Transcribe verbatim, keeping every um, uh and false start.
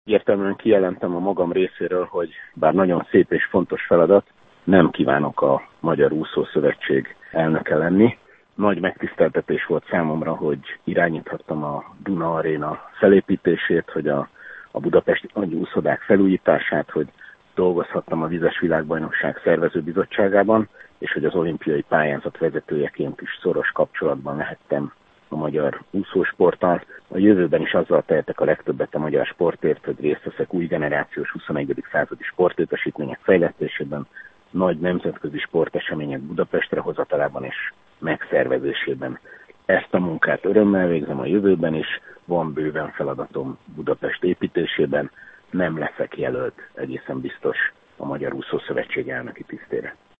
Egyértelműen kijelentem a magam részéről, hogy bár nagyon szép és fontos feladat, nem kívánok a Magyar Úszószövetség elnöke lenni. Nagy megtiszteltetés volt számomra, hogy irányíthattam a Duna Aréna felépítését, hogy a, a budapesti nagy úszodák felújítását, hogy dolgozhattam a Vizes Világbajnokság szervezőbizottságában, és hogy az olimpiai pályázat vezetőjeként is szoros kapcsolatban lehettem a magyar úszósporttal. A jövőben is azzal tehetek a legtöbbet a magyar sportért, hogy részt veszek új generációs huszonegyedik századi sportlétesítmények fejlesztésében, nagy nemzetközi sportesemények Budapestre hozatalában és megszervezésében. Ezt a munkát örömmel végzem a jövőben is, van bőven feladatom Budapest építésében, nem leszek jelölt egészen biztos a Magyar Úszószövetség elnöki tisztére.